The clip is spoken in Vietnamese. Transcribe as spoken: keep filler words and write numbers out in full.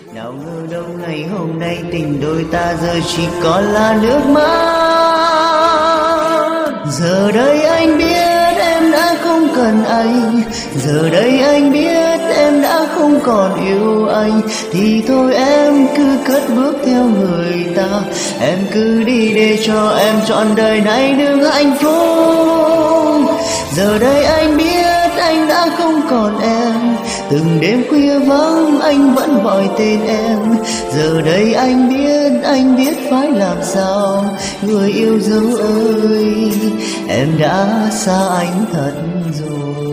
Nào ngờ đâu ngày hôm nay tình đôi ta giờ chỉ còn là nước mắt. Giờ đây anh biết em đã không cần anh, giờ đây anh biết em đã không còn yêu anh. Thì thôi em cứ cất bước theo người ta, em cứ đi để cho em trọn đời này được hạnh phúc. Giờ đây anh biết anh đã không còn em, từng đêm khuya vắng anh vẫn gọi tên em. Giờ đây anh biết, anh biết phải làm sao. Người yêu dấu ơi, em đã xa anh thật rồi.